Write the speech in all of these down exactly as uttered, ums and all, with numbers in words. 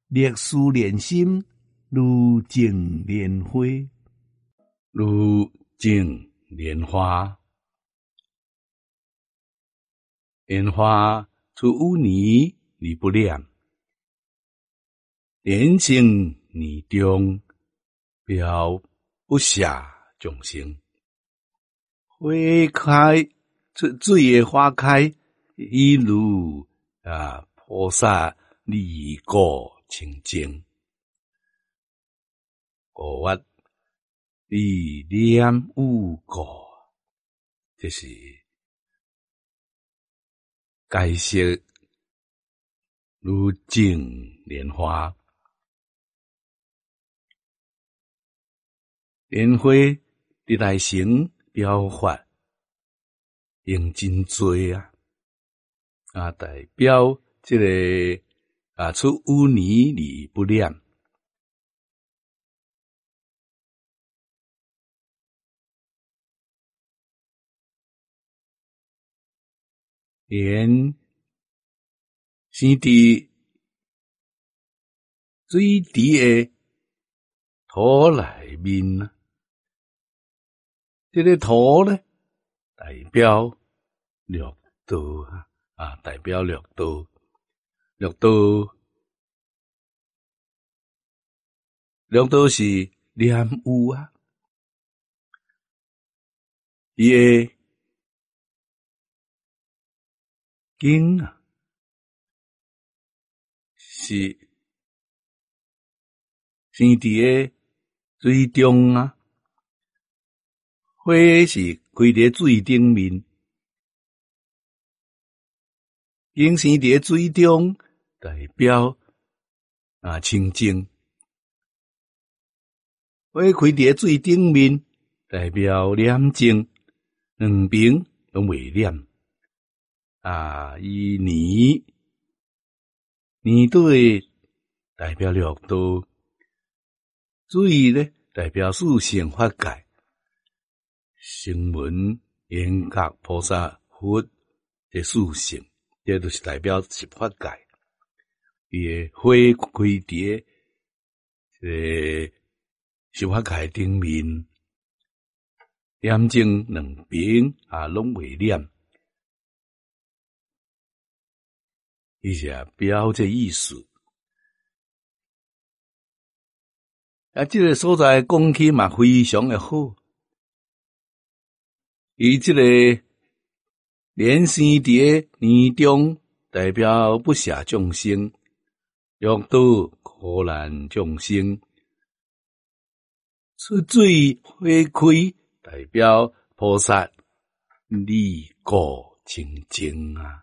历史连心，如镜莲花， 如镜莲花。莲花出污泥而不染，莲性泥中，标不下众生。花开出水的花开，一如啊菩萨离垢清净。故我离染污垢，这是解释如镜莲花。莲花伫内心表发，用真多啊，啊代表这个啊出污泥而不染。莲生伫水池的土内面啊，这个土呢，代表绿道啊，啊，代表绿道，绿道，绿道是染污啊，伊的茎啊，是生伫个水中啊，花是开伫水顶面，茎生伫个水中，代表啊清净；花开伫个水顶面，代表染净，两边拢未染。啊，伊泥泥对代表绿道，水呢代表四圣法界，声闻缘觉菩萨佛这四圣，这就是代表十法界。伊的花开伫个十法界顶面，染净两边啊拢未染。伊是表这意思。啊，这个所在讲起嘛非常的好。伊这个莲生伫个泥中，代表不舍众生，绿道苦难众生。出水花开，代表菩萨离垢清净啊。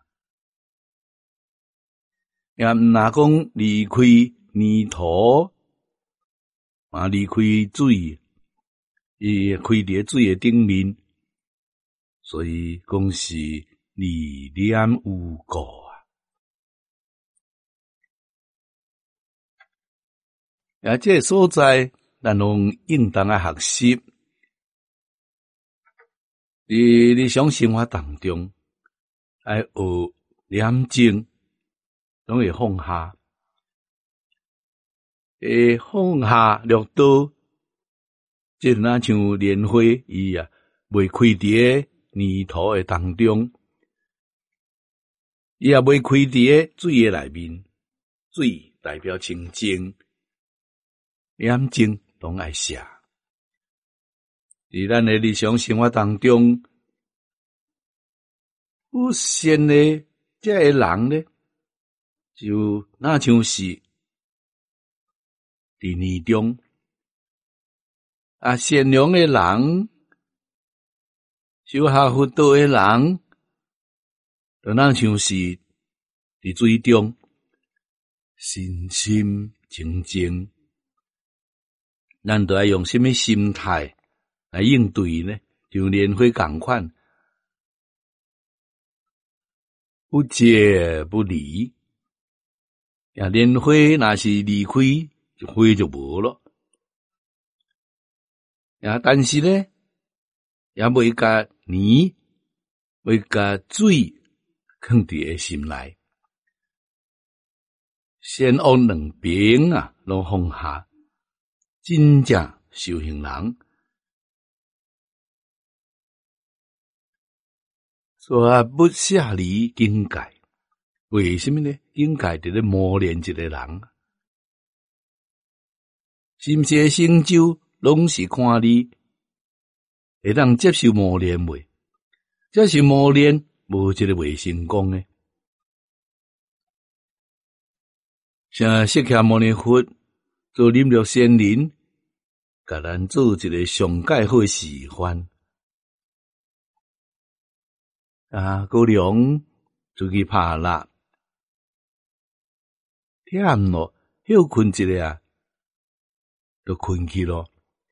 也毋若讲离开泥土，嘛离开水，伊开伫水的顶面，所以讲是离染污垢啊。也这个所在，咱拢应当啊学习，伫日常生活当中，爱学染净。拢会放下，会放下绿道，即若像莲花伊啊，未开伫个泥土的当中，伊也未开伫个水的内面，水代表清净，染净拢爱写。伫咱的日常生活当中，有善的这个人呢，就那像是伫泥中啊，善良的人，修学佛道的人，就那像是伫水中，身心清净。咱都要用什么心态来应对呢？像莲花共款，不借不离。呀，莲花若是离开，就花就无咯。呀，但是呢，也袂甲泥，袂甲水放伫个心内。 先往两边啊，拢放下，真正修行人。所以不下离境界，为什么呢？境界伫咧磨练一个人，心些成就拢是看你会当接受磨练未？这是磨练，无一个未成功诶。像释迦牟尼佛做忍辱仙人，甲咱做一个上界好诶示范。啊，高粱出去拍蜡，忝咯，休困一下啊，就困去咯。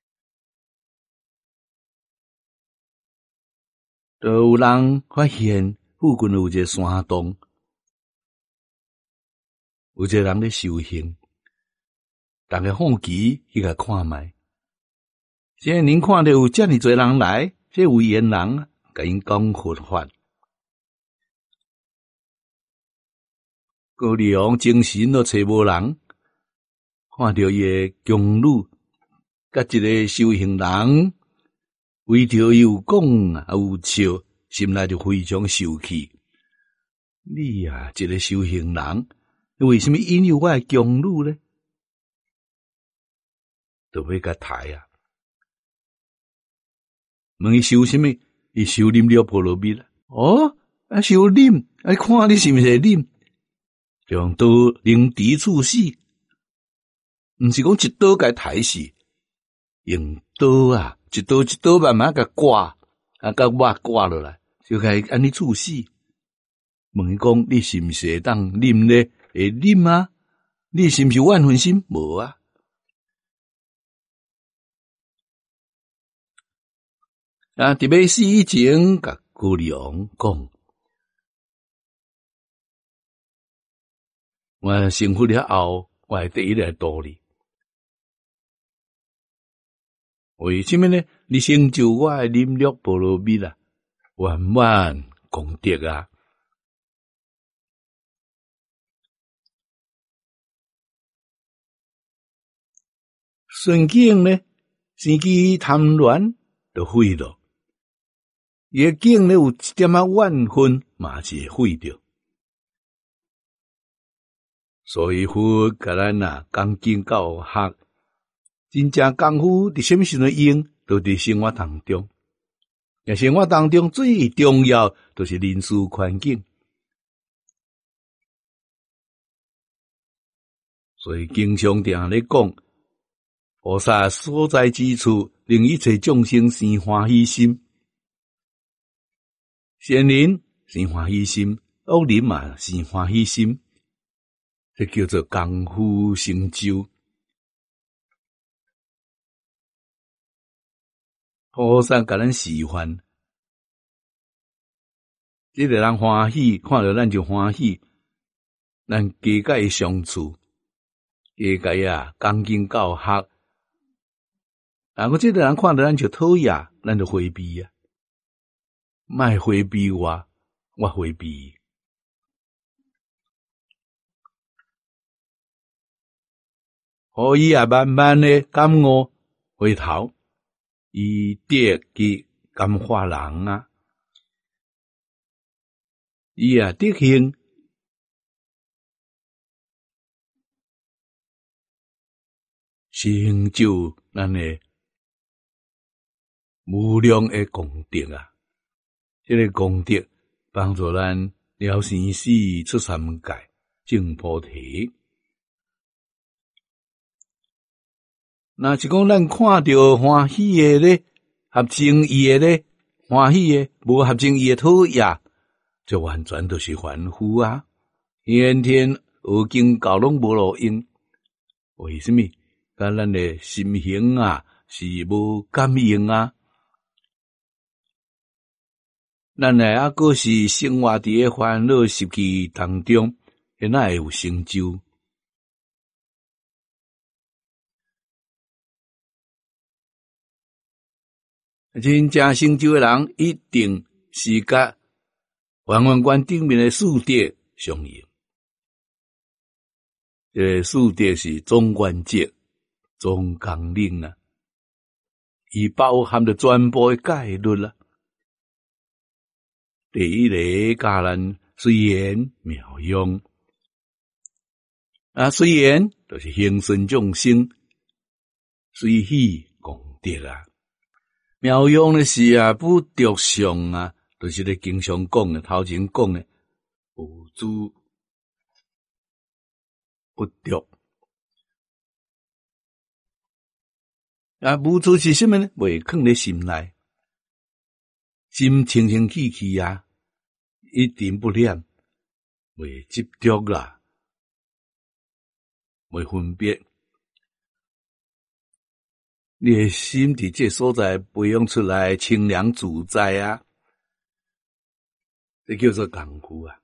就有人发现附近有一个山洞，有一个人咧修行，大家好奇去甲看卖。现在您看到有遮尔多人来，这有缘人甲因讲佛法。高粱精神都找无人，看到伊个强女，甲一个修行人，为着有讲啊有笑，心内就非常受气。你啊，一个修行人，你为什么引诱我的强女呢？就要甲抬啊！问伊修什么？伊修啉了菠萝蜜啦。哦，啊修啉，啊看你是毋是啉？用刀凌敌处死，毋是讲一刀甲抬死，用刀啊，一刀一刀慢慢甲刮，啊甲肉刮落来，就甲伊安尼处死。问伊讲，你是毋是会当啉咧？会啉啊？你是毋是万分心？无啊。啊，伫要死以前，甲高粱讲。我成佛了后，我会第一来度你。为什么呢？你成就我的忍辱波罗蜜啦，圆满功德啊！顺境呢，生起贪戀就毁了；伊个境呢有一點仔怨恨，嘛是会毁掉。所以佛甲咱啊讲经教学，真正功夫伫什么时阵用，都伫生活当中。在生活当中最重要就是人事环境。所以经常定咧讲，菩萨所在之处，令一切众生生欢喜心。善人生欢喜心，恶人嘛生欢喜心。这叫做功夫成就。菩萨甲咱示范，这个人欢喜，看到咱就欢喜，咱加甲伊相处，加甲伊啊讲经教学。啊，我这个人看到咱就讨厌，咱就回避啊，莫回避我，我回避。可以啊，慢慢的感悟回头，以得去感化人啊，伊啊德行成就咱的无量的功德啊！这个功德帮助咱了生死、出三界、证菩提。那是讲咱看到欢喜的咧，合情意的咧，欢喜的无合情意的讨厌，就完全都是凡夫啊！天天学经教拢无路用，为什么？甲咱的心行啊是无感应啊？咱诶啊，个是生活伫诶烦恼习气当中，哪会有成就？真正成就诶人，一定是甲圆圆观顶面诶四谛相应。 这四谛是总原则、总纲领啊，伊包含着全部的戒律啦。第一个教咱随缘妙用，啊，随缘就是行顺众生，随喜功德啊。妙用的是啊，不着相啊，就是咧经常讲的，头前讲的无诸不着。啊，无诸是什么呢？袂放咧心内，心清清气气啊，一定不念，袂执着啦，袂分别。你的心伫这所在培养出来清凉自在啊，这叫做功夫啊，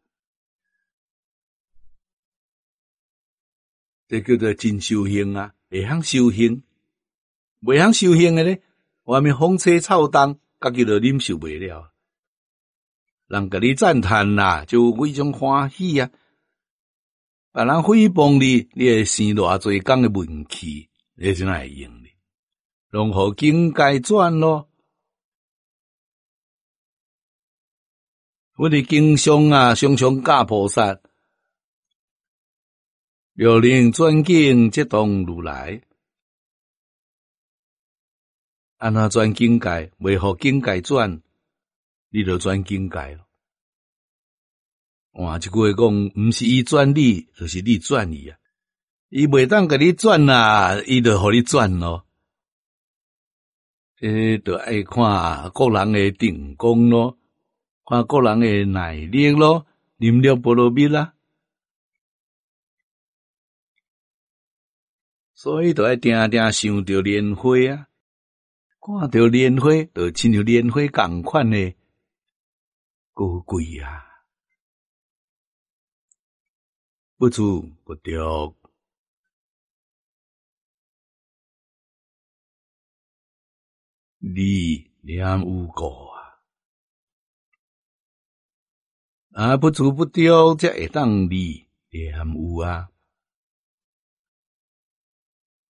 这叫做真修行啊，会晓修行，袂晓修行的咧，外面风吹草动，家己就忍受袂了。人甲你赞叹啦，就非常欢喜啊。别人诽谤你，你会生偌侪工的闷气，你怎会用呢？拢互境界转咯。我哋经常啊，常常教菩萨，六令转境即当如来，安怎转境界？袂互境界转，你就转境界咯。换一句话讲，毋是伊转你，就是你转伊啊。伊袂当甲你转啊，伊就互你转咯。诶，就爱看个人诶定功咯，看个人诶耐力咯，念了波罗蜜啦。所以就爱定定想着莲花啊，看着莲花，就亲像莲花共款诶高贵啊，不处不着。你念有过啊，啊不处不着，才会当你念有啊。